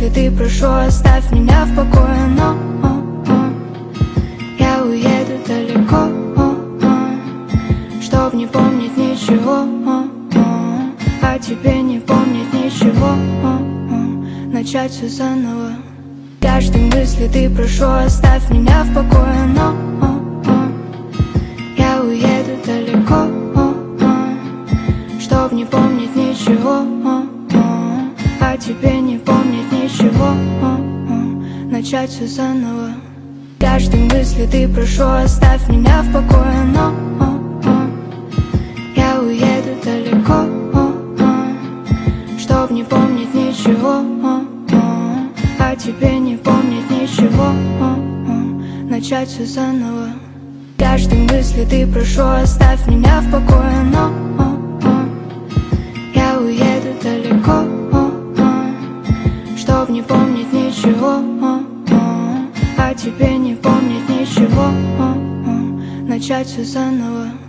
мысли ты прошу, оставь меня в покое. Но я уеду далеко, чтоб не помнить ничего, а тебе не помнить ничего, начать все заново. Каждой мысли ты прошу, оставь меня в покое. Но я уеду далеко, чтоб не помнить ничего, а тебе не помнить ничего, начать все заново. Каждой мысли ты прошу, оставь меня в покое. Но я уеду далеко, чтоб не помнить ничего, а тебе не помнить ничего, начать все заново. Каждой мысли ты прошу, оставь меня в покое. Но я уеду далеко, чтоб не помнить ничего, а тебе не помнить ничего, начать все заново.